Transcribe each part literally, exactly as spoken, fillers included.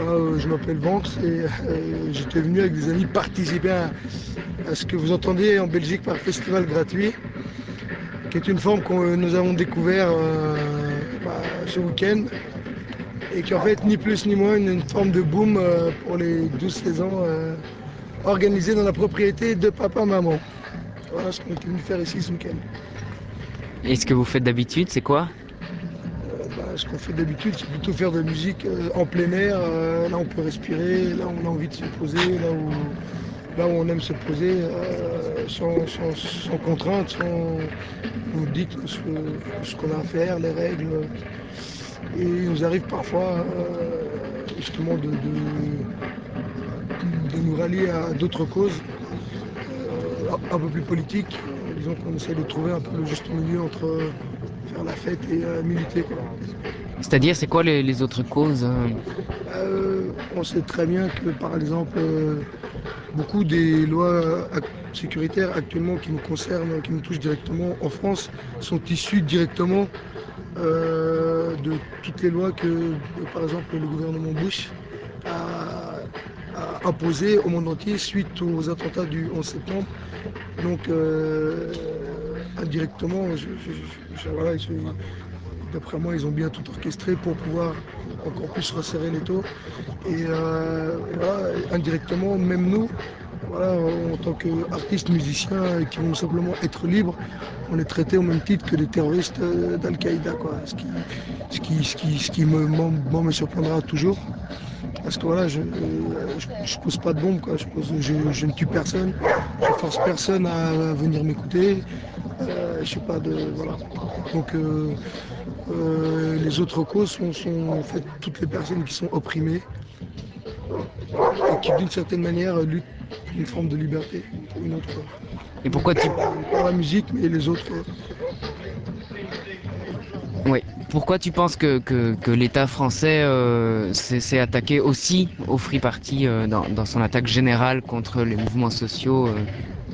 Euh, je m'appelle Banks et euh, j'étais venu avec des amis participer à, à ce que vous entendez en Belgique par festival gratuit, qui est une forme que nous avons découvert euh, bah, ce week-end et qui en fait ni plus ni moins une, une forme de boom euh, pour les douze seize ans euh, organisée dans la propriété de papa-maman. Voilà ce qu'on est venu faire ici ce week-end. Et ce que vous faites d'habitude, c'est quoi? Bah, ce qu'on fait d'habitude, c'est plutôt faire de la musique euh, en plein air. Euh, là, on peut respirer, là, on a envie de se poser, là où, là où on aime se poser, euh, sans, sans, sans contrainte, sans vous dites ce, ce qu'on a à faire, les règles. Et il nous arrive parfois euh, justement de, de, de nous rallier à d'autres causes euh, un peu plus politiques. Euh, disons qu'on essaie de trouver un peu le juste milieu entre euh, faire la fête et euh, militer, quoi. C'est-à-dire, c'est quoi les, les autres causes? euh Euh, on sait très bien que par exemple, euh, beaucoup des lois ac- sécuritaires actuellement qui nous concernent, qui nous touchent directement en France, sont issues directement euh, de toutes les lois que, euh, par exemple, le gouvernement Bush a, a imposées au monde entier suite aux attentats du onze septembre. Donc, euh, indirectement, je, je- je- je- voilà, je- d'après moi, ils ont bien tout orchestré pour pouvoir encore plus resserrer les taux. Et, euh, et voilà, indirectement, même nous, voilà, en tant qu'artistes, musiciens qui vont simplement être libres, on est traités au même titre que des terroristes euh, d'Al-Qaïda, quoi. Ce qui, ce qui, ce qui, ce qui me, moi, moi, me surprendra toujours. Parce que voilà, je ne je, je pose pas de bombe, quoi. Je, pose, je, je ne tue personne, je force personne à venir m'écouter. Euh, je sais pas de. Voilà. Donc euh, euh, les autres causes sont, sont en fait toutes les personnes qui sont opprimées et qui d'une certaine manière luttent pour une forme de liberté, pour une autre. Et Donc pourquoi tu... par, par la musique, mais les autres. Ouais. Pourquoi tu penses que, que, que l'État français euh, s'est s'est attaqué aussi au Free Party euh, dans, dans son attaque générale contre les mouvements sociaux euh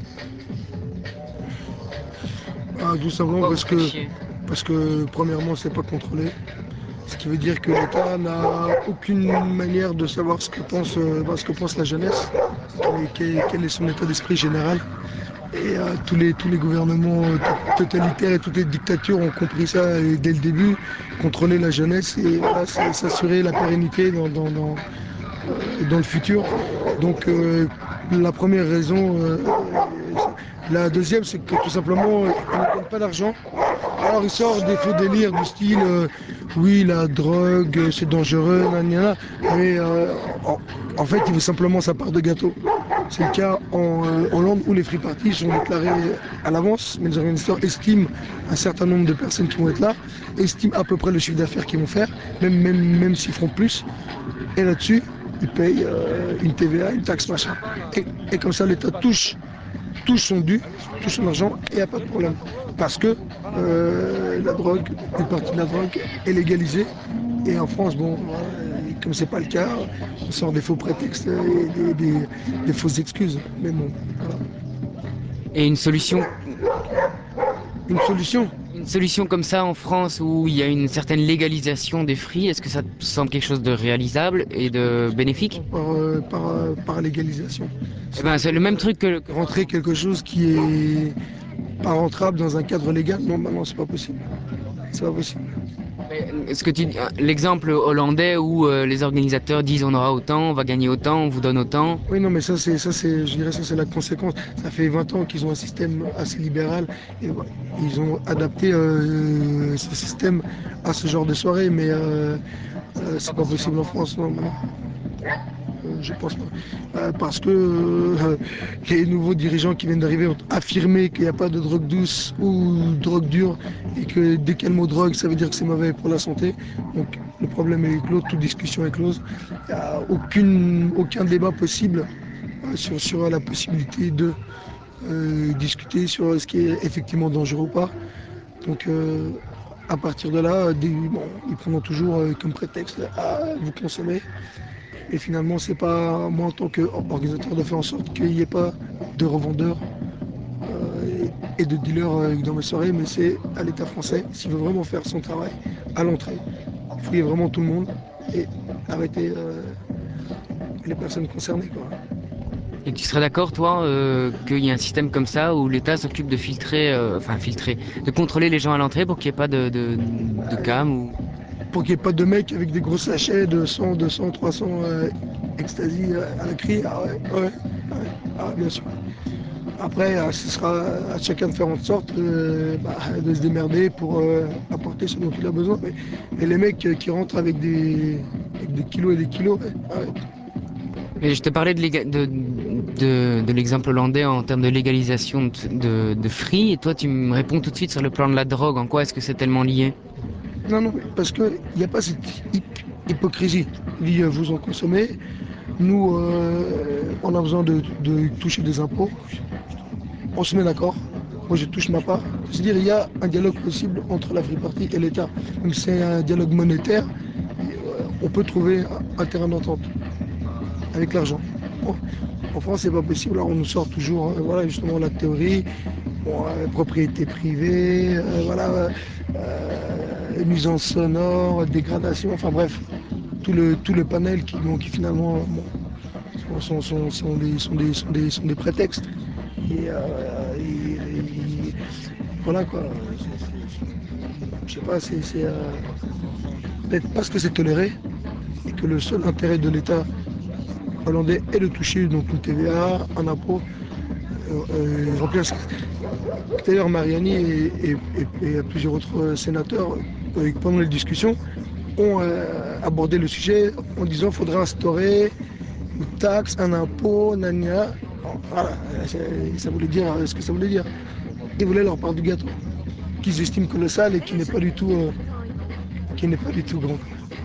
Ah, tout simplement Pourquoi vous parce faites que, chier? parce que premièrement, c'est pas contrôlé. Ce qui veut dire que l'État n'a aucune manière de savoir ce que pense, euh, bah, ce que pense la jeunesse, quel est, quel est- quel est son état d'esprit général. Et euh, tous les, tous les gouvernements euh, to- totalitaires et toutes les dictatures ont compris ça euh, dès le début, contrôler la jeunesse et voilà, c'est- s'assurer la pérennité dans, dans, dans, euh, dans le futur. Donc euh, la première raison, euh, la deuxième, c'est que tout simplement, ils ne donnent pas d'argent. Alors ils sortent des faux délires du style, euh, oui, la drogue, euh, c'est dangereux, nanana, mais euh, en, en fait, il veut simplement sa part de gâteau. C'est le cas en euh, Hollande où les free parties sont déclarés à l'avance, mais les organisateurs estiment un certain nombre de personnes qui vont être là, estiment à peu près le chiffre d'affaires qu'ils vont faire, même, même, même s'ils feront plus. Et là-dessus, ils payent euh, une T V A, une taxe machin. Et, et comme ça, l'État touche, touche son dû, touche son argent et il n'y a pas de problème. Parce que euh, la drogue, une partie de la drogue est légalisée. Et en France, bon, voilà, comme c'est pas le cas, on sort des faux prétextes et des, des- des fausses excuses. Mais bon, voilà. Et une solution, Une solution une solution comme ça en France où il y a une certaine légalisation des free, est-ce que ça te semble quelque chose de réalisable et de bénéfique? par, euh, par, euh, par légalisation. Eh ben, c'est le C'est-à-dire même euh, truc que, que rentrer quelque chose qui est pas rentrable dans un cadre légal. Non, bah non, c'est pas possible. C'est pas possible. Mais, euh, ce que tu, dis- euh, l'exemple hollandais où euh, les organisateurs disent on aura autant, on va gagner autant, on vous donne autant. Oui, non, mais ça, c'est, ça, c'est, je dirais, ça, c'est la conséquence. Ça fait vingt ans qu'ils ont un système assez libéral et voilà, ils ont adapté euh, ce système à ce genre de soirée, mais euh, euh, c'est pas possible en France, non, non. Euh, je pense pas. Euh, parce que euh, les nouveaux dirigeants qui viennent d'arriver ont affirmé qu'il n'y a pas de drogue douce ou drogue dure et que dès qu'il y a le mot drogue, ça veut dire que c'est mauvais pour la santé. Donc le problème est clos, toute discussion est close. Il n'y a aucune, aucun débat possible euh, sur, sur la possibilité de euh, discuter sur ce qui est effectivement dangereux ou pas. Donc euh, à partir de là, des- bon, ils prendront toujours euh, comme prétexte à vous consommer. Et finalement, c'est pas moi en tant qu'organisateur de faire en sorte qu'il n'y ait pas de revendeurs euh, et de dealers euh, dans mes soirées, mais c'est à l'État français, s'il veut vraiment faire son travail, à l'entrée, fouiller vraiment tout le monde et arrêter. Euh, les personnes concernées, quoi. Et tu serais d'accord, toi, euh, qu'il y ait un système comme ça où l'État s'occupe de filtrer, euh, enfin filtrer, de contrôler les gens à l'entrée pour qu'il n'y ait pas de, de, de cam ou... Pour qu'il n'y ait pas de mecs avec des gros sachets de cent, deux cents, trois cents euh, ecstasy euh, à la crie. Ah ouais, ouais, ouais, ah, bien sûr. Après, euh, ce sera à chacun de faire en sorte euh, bah, de se démerder pour euh, apporter ce dont il a besoin. Mais, mais les mecs euh, qui rentrent avec des, avec des kilos et des kilos, ouais, ah ouais. Mais je te parlais de, l'éga- de, de, de l'exemple hollandais en termes de légalisation de, de, de free, et toi tu me réponds tout de suite sur le plan de la drogue. En quoi est-ce que c'est tellement lié? Non, non, parce qu'il n'y a pas cette hy- hypocrisie. Il dit, euh, vous en consommez, nous, euh, on a besoin de, de toucher des impôts, on se met d'accord, moi je touche ma part. C'est-à-dire il y a un dialogue possible entre la Free Party et l'État. Même si c'est un dialogue monétaire, euh, on peut trouver un, un terrain d'entente avec l'argent. Bon, en France, c'est pas possible. Alors on nous sort toujours, euh, voilà, justement la théorie, bon, euh, propriété privée, euh, voilà, euh, euh, nuisance sonore, dégradation, enfin bref, tout le, tout le panel qui, bon, qui finalement bon, sont, sont, sont, des, sont, des, sont, des, sont des prétextes. Et, euh, et- et voilà quoi. C'est- c'est- Je sais pas, c'est c'est, euh, peut-être parce que c'est toléré et que le seul intérêt de l'État hollandais est de toucher donc une T V A, un impôt, euh, euh, remplir. D'ailleurs, Mariani et, et- et- et plusieurs autres sénateurs, euh, pendant les discussions, ont euh, abordé le sujet en disant qu'il faudrait instaurer une taxe, un impôt, nania. Voilà, ça voulait dire ce que ça voulait dire. Ils voulaient leur part du gâteau, qu'ils estiment colossal et qui n'est pas du tout, euh, qui n'est pas du tout grand.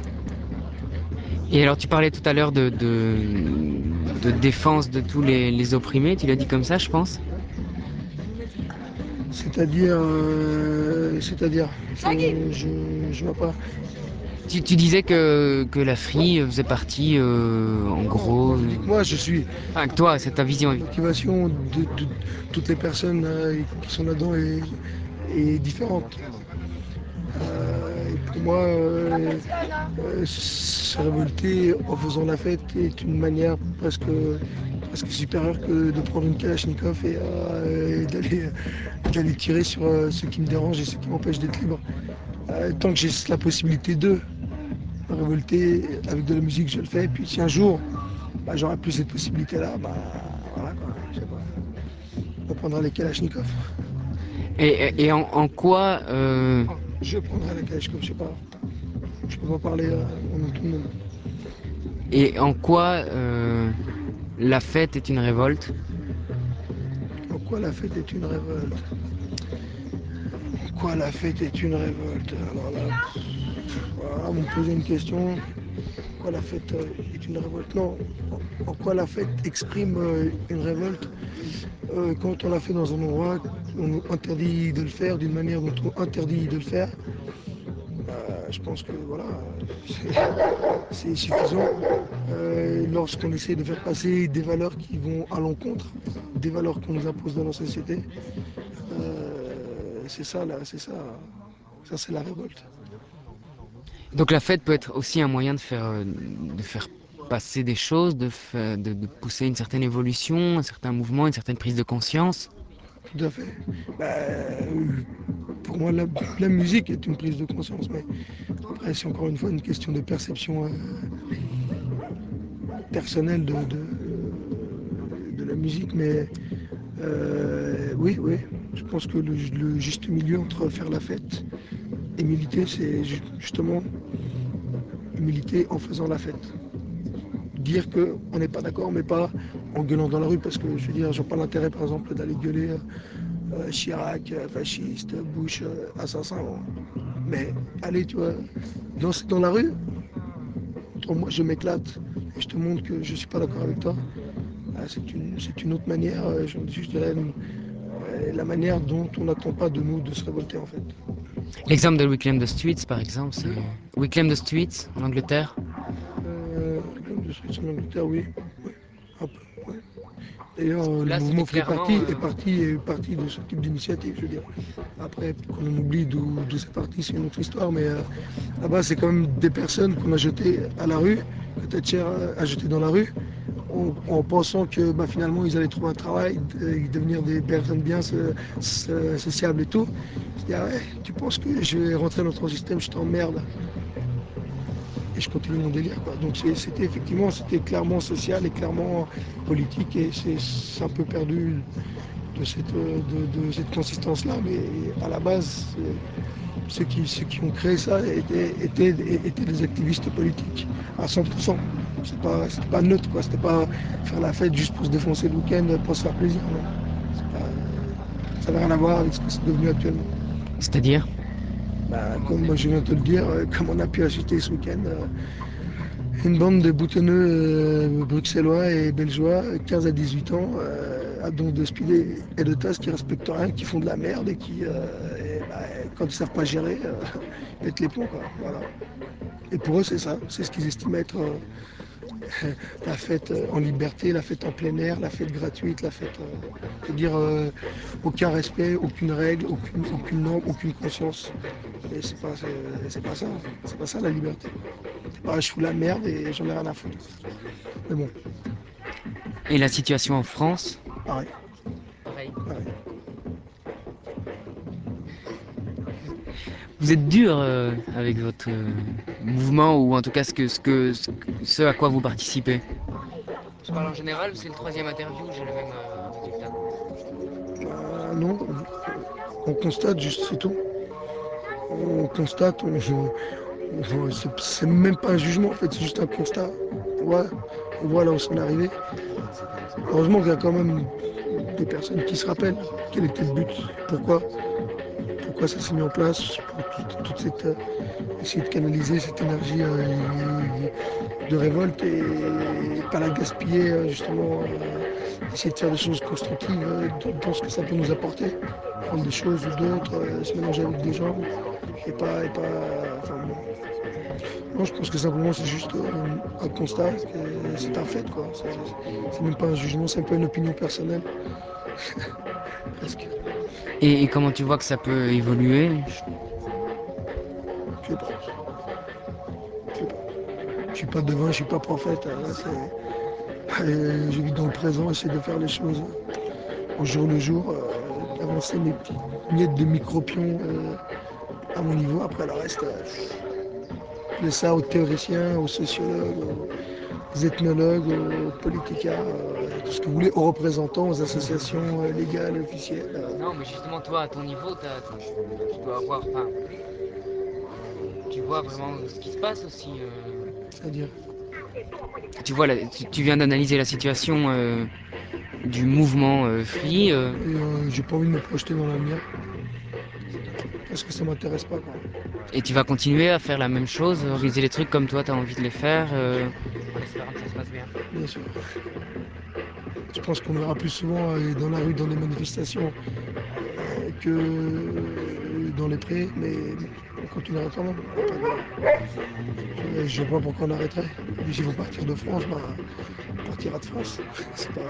Et alors tu parlais tout à l'heure de, de, de défense de tous les, les opprimés, tu l'as dit comme ça, je pense. C'est-à-dire, euh, c'est-à-dire, je, je, je vois pas. Tu, tu disais que, que la Free faisait partie, euh, en Non, non, gros... moi je dis euh, que moi je suis. Enfin, que toi, c'est ta vision, La évidemment. motivation de, de toutes les personnes euh, qui sont là-dedans est, est différente. Euh, et pour moi, euh, euh, se révolter en faisant la fête est une manière presque, presque supérieure que de prendre une Kalachnikov et, euh, et d'aller, d'aller tirer sur euh, ce qui me dérange et ce qui m'empêche d'être libre. Euh, tant que j'ai la possibilité de me révolter avec de la musique, je le fais. Et puis si un jour, bah, j'aurai plus cette possibilité-là, bah, voilà quoi, je sais pas. On prendra les Kalachnikov. Et, et, et en, en quoi... euh, Je prendrai la Kalachnikov, je sais pas. Je peux pas parler euh, au nom de tout le monde. et en quoi euh, la fête est une révolte? En quoi la fête est une révolte? En quoi la fête est une révolte? Alors là, voilà, vous me posez une question. En quoi la fête euh, est une révolte? Non. En, en quoi la fête exprime euh, une révolte? Euh, quand on la fait dans un endroit, on nous interdit de le faire d'une manière dont on interdit de le faire. Euh, je pense que voilà, c'est suffisant. Euh, lorsqu'on essaie de faire passer des valeurs qui vont à l'encontre des valeurs qu'on nous impose dans la société, euh, c'est ça là, c'est ça. Ça c'est la révolte. Donc la fête peut être aussi un moyen de faire, euh, de faire passer des choses, de, fa- de, de pousser une certaine évolution, un certain mouvement, une certaine prise de conscience. Tout à fait. Bah, euh, pour moi, la, la musique est une prise de conscience, mais après, c'est encore une fois une question de perception euh, personnelle de, de, de la musique. Mais euh, oui, oui, je pense que le, le juste milieu entre faire la fête et militer, c'est justement militer en faisant la fête. Dire qu'on n'est pas d'accord, mais pas en gueulant dans la rue, parce que je veux dire, j'ai pas l'intérêt, par exemple, d'aller gueuler euh, Chirac, euh, fasciste, Bush, euh, assassin. Bon. Mais allez, tu vois, danser dans la rue, entre moi, je m'éclate et je te montre que je ne suis pas d'accord avec toi. Ah, c'est une, c'est une autre manière, euh, je, je dirais, euh, la manière dont on n'attend pas de nous de se révolter, en fait. L'exemple de We Claim the Streets, par exemple, c'est De, We Claim the Streets en Angleterre. euh, de Suisse en Angleterre, oui. Oui, un peu, ouais. D'ailleurs, Où euh, le là, c'était mouvement Free clairement... Party euh, est parti, est parti de ce type d'initiative, je veux dire. Après, qu'on oublie d'où d'où c'est parti, c'est une autre histoire, mais euh, là-bas, c'est quand même des personnes qu'on a jetées à la rue que Thatcher a, a jeté dans la rue, en, en pensant que bah, finalement ils allaient trouver un travail, de, devenir des personnes bien so, so, sociables et tout. Je dis, ah ouais, tu penses que je vais rentrer dans ton système, je t'emmerde. Et je continue mon délire, quoi. Donc c'était effectivement, c'était clairement social et clairement politique, et c'est un peu perdu de cette, de, de cette consistance-là. Mais à la base, ceux qui, ceux qui ont créé ça étaient, étaient, étaient des activistes politiques à cent pour cent. C'est pas, c'était pas neutre, quoi. C'était pas faire la fête juste pour se défoncer le week-end, pour se faire plaisir. Non. Pas, ça n'a rien à voir avec ce que c'est devenu actuellement. C'est-à-dire? Bah, comme moi je viens de te le dire, comme on a pu assister ce week-end, une bande de boutonneux euh, bruxellois et belgeois, quinze à dix-huit ans, euh, donc de speed et de tasse qui respectent rien, qui font de la merde et qui, euh, et, bah, quand ils savent pas gérer, euh, pètent les plombs, quoi. Voilà. Et pour eux, c'est ça. C'est ce qu'ils estiment être euh, la fête euh, en liberté, la fête en plein air, la fête gratuite, la fête. Euh, c'est-à-dire euh, aucun respect, aucune règle, aucune, aucune norme, aucune conscience. Et c'est pas, c'est pas ça. C'est pas ça la liberté. C'est pas je fous la merde et j'en ai rien à foutre. Mais bon, Et la situation en France? pareil. Pareil. pareil. Vous êtes dur euh, avec votre euh, mouvement, ou en tout cas ce, que, ce, que, ce, ce à quoi vous participez? Je parle en général, c'est le troisième interview, j'ai le même euh, résultat. Bah, non, on constate juste, c'est tout. On constate, on, on- c'est même pas un jugement en fait, c'est juste un constat. On voit, on voit là où on est arrivé. Heureusement qu'il y a quand même des personnes qui se rappellent quel était le but, pourquoi, pourquoi ça s'est mis en place, pour toute, toute cette, euh, essayer de canaliser cette énergie euh, de révolte et pas la gaspiller euh, justement, euh, essayer de faire des choses constructives euh, dans ce que ça peut nous apporter, prendre des choses ou d'autres, euh, se mélanger avec des gens et pas, et pas, enfin bon. Non, je pense que simplement c'est juste euh, un constat, que c'est un fait quoi. C'est même pas un jugement, c'est même pas une opinion personnelle, presque. Et, et comment tu vois que ça peut évoluer? Je sais pas, je sais pas. Je suis pas devin, je suis pas prophète. Là, euh, je vis dans le présent, j'essaie de faire les choses au jour le jour, euh, d'avancer mes petites miettes de micro-pions euh, à mon niveau. Après, le reste, euh, je laisse ça aux théoriciens, aux sociologues, aux ethnologues, aux politiciens, euh, tout ce que vous voulez, aux représentants, aux associations euh, légales et officielles. euh, Non, mais justement, toi, à ton niveau, t'as- tu, tu dois avoir, enfin, tu vois vraiment ce qui se passe aussi. euh. C'est-à-dire, Tu vois, la- tu, tu viens d'analyser la situation euh, du mouvement euh, Free, euh, et euh, j'ai pas envie de me projeter dans l'avenir parce que ça m'intéresse pas, quoi. et tu vas continuer à faire la même chose, organiser les trucs comme toi, t'as envie de les faire, euh, en espérant que ça se passe bien. Bien sûr. Je pense qu'on me verra plus souvent euh, dans la rue, dans des manifestations, euh, que dans les prés, mais on continuera quand même. Y a pas de... Je, je vois pas pourquoi on arrêterait. Et puis s'ils vont partir de France, ben, on partira de France. C'est pas,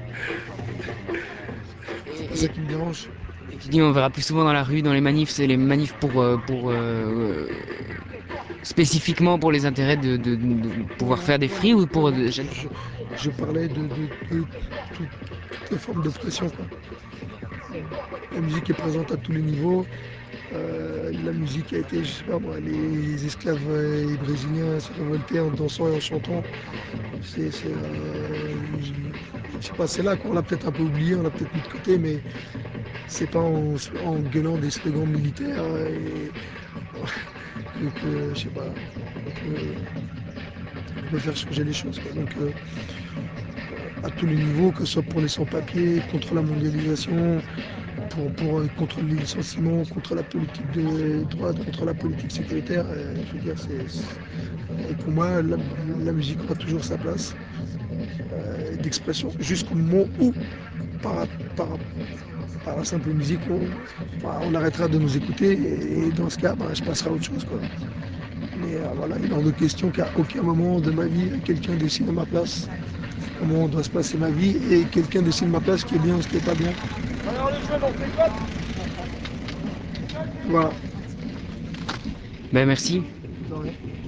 c'est pas Et, ça et, qui me dérange. et tu dis, on verra plus souvent dans la rue, dans les manifs, c'est les manifs pour, euh, pour euh, spécifiquement pour les intérêts de, de- de pouvoir Non, faire des non, Free, non, ou non, pour non. de- Je, je parlais de, de- de tout- toutes les formes d'oppression, quoi. La musique est présente à tous les niveaux. Euh, la musique a été, je sais pas moi, les esclaves euh, brésiliens se révoltaient en dansant et en chantant. C'est, c'est, euh, je, je sais pas, c'est là qu'on l'a peut-être un peu oublié, on l'a peut-être mis de côté, mais c'est pas en, en gueulant des slogans militaires et que, que, je sais pas, on peut, on peut faire changer les choses, quoi. Donc, euh, à tous les niveaux, que ce soit pour les sans-papiers, contre la mondialisation, pour, pour, euh, contre les licenciements, contre la politique de droite, contre la politique sécuritaire. Euh, je veux dire, c'est, c'est- et pour moi, la, la musique aura toujours sa place euh, d'expression jusqu'au moment où, par, par, par la simple musique, on, enfin, on arrêtera de nous écouter et, et dans ce cas, ben, je passerai à autre chose, quoi. Mais euh, voilà, il est hors de question qu'à aucun moment de ma vie, quelqu'un décide à ma place comment doit se passer ma vie et quelqu'un décide ma place ce qui est bien ou ce qui est pas bien. Voilà. Ben merci. De rien.